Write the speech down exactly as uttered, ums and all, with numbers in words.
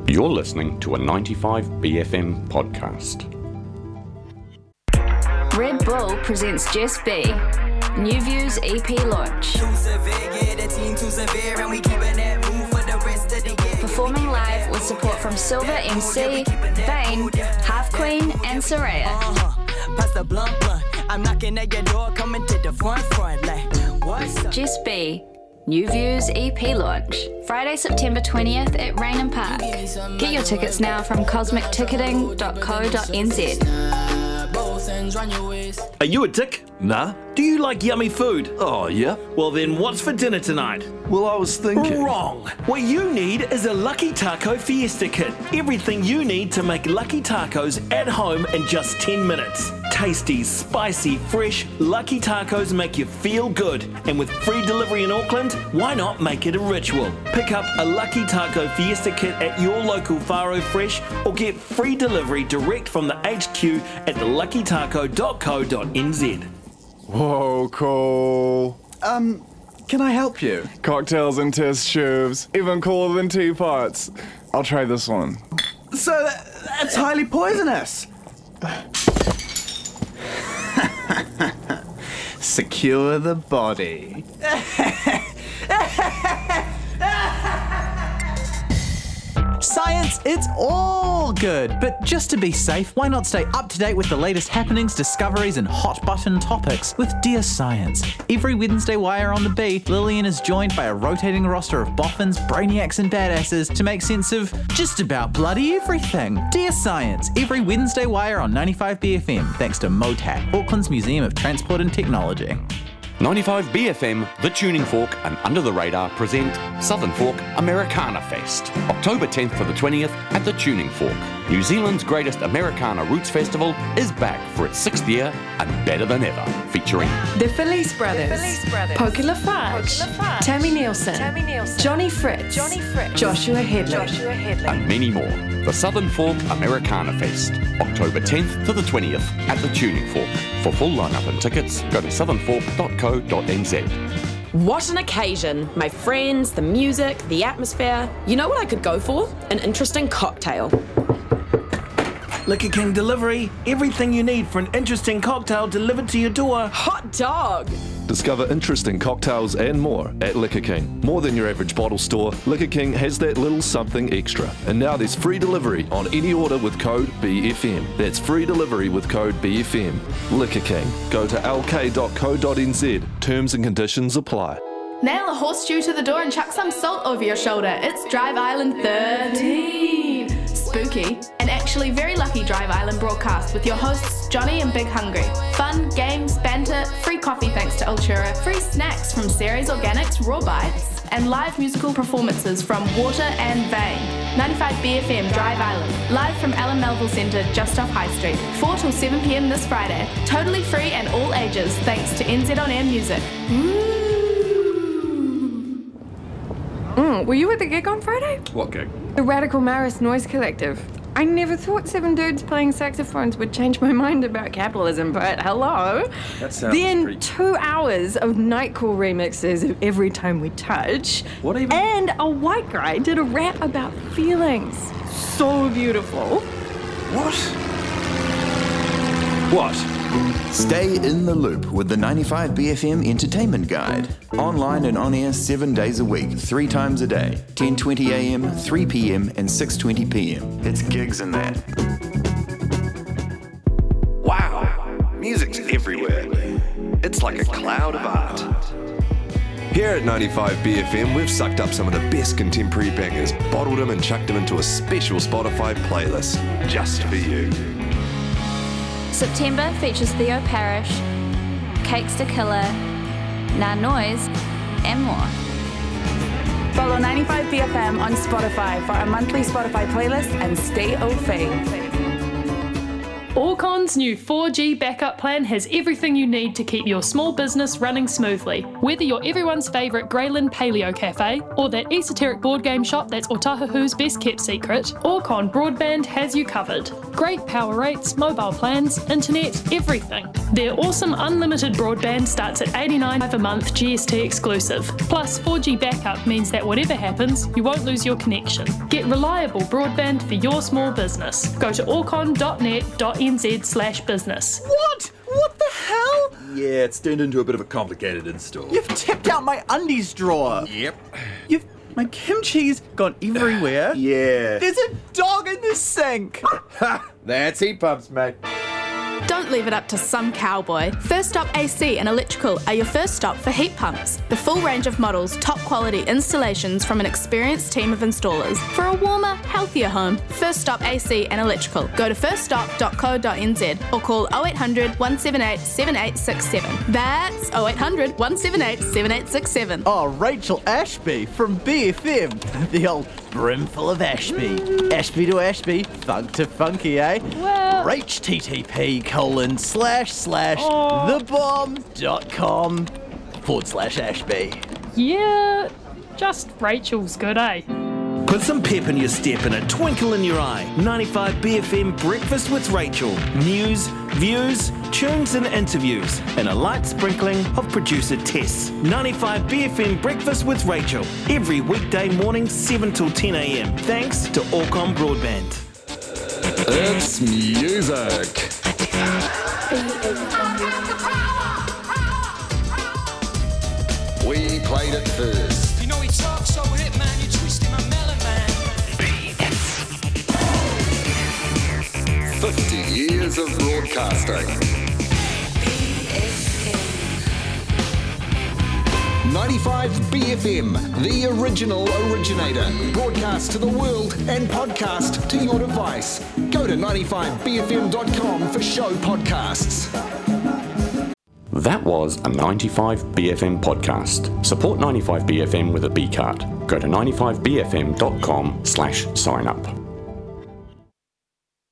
You're listening to a ninety-five B F M podcast. Red Bull presents Jess B, New Views E P launch. Performing live with support from Silver M C, Vane, Half Queen and Soraya. Jess B, New Views E P launch, Friday, September twentieth at Raynham Park. Get your tickets now from cosmic ticketing dot co dot n z. Are you a dick? Nah. Do you like yummy food? Oh, yeah. Well then, what's for dinner tonight? Well, I was thinking... Wrong. What you need is a Lucky Taco Fiesta Kit. Everything you need to make Lucky Tacos at home in just ten minutes. Tasty, spicy, fresh, Lucky Tacos make you feel good. And with free delivery in Auckland, why not make it a ritual? Pick up a Lucky Taco Fiesta Kit at your local Faro Fresh or get free delivery direct from the H Q at the lucky taco dot co dot n z. Whoa, cool. Um, can I help you? Cocktails and test tubes, even cooler than teapots. I'll try this one. So, that, that's highly poisonous. Secure the body. Science, it's all good, but just to be safe, why not stay up to date with the latest happenings, discoveries and hot button topics with Dear Science. Every Wednesday while you're on the B, Lillian is joined by a rotating roster of boffins, brainiacs and badasses to make sense of just about bloody everything. Dear Science, every Wednesday while you're on ninety-five B F M, thanks to MOTAC, Auckland's Museum of Transport and Technology. ninety-five B F M, The Tuning Fork and Under the Radar present Southern Fork Americana Fest, October tenth to the twentieth at The Tuning Fork. New Zealand's greatest Americana Roots Festival is back for its sixth year and better than ever, featuring The Felice Brothers, Felice Brothers. Poker Lafarge, Tammy Nielsen, Tammy Nielsen. Johnny Fritz, Johnny Fritz. Joshua Headley. Joshua Headley. and many more. The Southern Fork Americana Fest, October tenth to the twentieth at The Tuning Fork. For full lineup and tickets, go to southern fork dot co dot n z. What an occasion. My friends, the music, the atmosphere. You know what I could go for? An interesting cocktail. Liquor King Delivery, everything you need for an interesting cocktail delivered to your door. Hot dog! Discover interesting cocktails and more at Liquor King. More than your average bottle store, Liquor King has that little something extra. And now there's free delivery on any order with code B F M. That's free delivery with code B F M. Liquor King. Go to l k dot co dot n z. Terms and conditions apply. Nail a horseshoe to the door and chuck some salt over your shoulder. It's Drive Island thirteen. Spooky, an actually very lucky Drive Island broadcast with your hosts Johnny and Big Hungry. Fun, games, banter, free coffee thanks to Ultura, free snacks from Ceres Organics Raw Bites, and live musical performances from Water and Vane. ninety-five B F M Drive Island, live from Alan Melville Centre just off High Street. four till seven p m this Friday. Totally free and all ages thanks to N Z On Air Music. Ooh. Mm, were you at the gig on Friday? What gig? The Radical Maris Noise Collective. I never thought seven dudes playing saxophones would change my mind about capitalism, but hello. That sounds Then pretty... two hours of Nightcore remixes of Every Time We Touch. What even? And a white guy did a rap about feelings. So beautiful. What? What? Stay in the loop with the ninety-five B F M Entertainment Guide. Online and on air seven days a week, three times a day. ten twenty a m, three p m and six twenty p m. It's gigs and that. Wow, music's everywhere. It's like a cloud of art. Here at ninety-five B F M, we've sucked up some of the best contemporary bangers, bottled them and chucked them into a special Spotify playlist, just for you. September features Theo Parrish, Cakes to Killer, Nah Noise, and more. Follow ninety-five B F M on Spotify for our monthly Spotify playlist and stay au fait. Orcon's new four G backup plan has everything you need to keep your small business running smoothly. Whether you're everyone's favourite Greyland Paleo Cafe or that esoteric board game shop that's Otahuhu's best kept secret, Orcon Broadband has you covered. Great power rates, mobile plans, internet, everything. Their awesome unlimited broadband starts at eighty-nine dollars a month G S T exclusive. Plus four G backup means that whatever happens, you won't lose your connection. Get reliable broadband for your small business. Go to orcon dot net dot n z slash business. What? What the hell? Yeah, it's turned into a bit of a complicated install. You've tipped out my undies drawer. Yep. You've... My kimchi's gone everywhere. Yeah. There's a dog in the sink. Ha! That's heat pumps, mate. Don't leave it up to some cowboy. First Stop A C and Electrical are your first stop for heat pumps. The full range of models, top quality installations from an experienced team of installers. For a warmer, healthier home, First Stop A C and Electrical. Go to first stop dot co dot n z or call oh eight hundred, one seven eight, seven eight six seven. That's oh eight hundred, one seven eight, seven eight six seven. Oh, Rachel Ashby from B F M. The old brimful of Ashby. Ashby to Ashby, funk to funky, eh? Well... H T T P colon slash slash Oh. thebomb dot com forward slash Ashby. Yeah, just Rachel's good, eh? Put some pep in your step and a twinkle in your eye. ninety-five B F M Breakfast with Rachel. News, views, tunes and interviews, and a light sprinkling of producer Tess. ninety-five B F M Breakfast with Rachel. Every weekday morning, seven till ten a.m. Thanks to Orcon Broadband. It's music. We played it first. You know he talks so hit, man, you twisting my melon, man. fifty years of broadcasting. ninety-five B F M, the original originator. Broadcast to the world and podcast to your device. Go to ninety-five b f m dot com for show podcasts. That was a ninety-five B F M podcast. Support ninety-five B F M with a B card. Go to ninety-five b f m dot com slash sign up.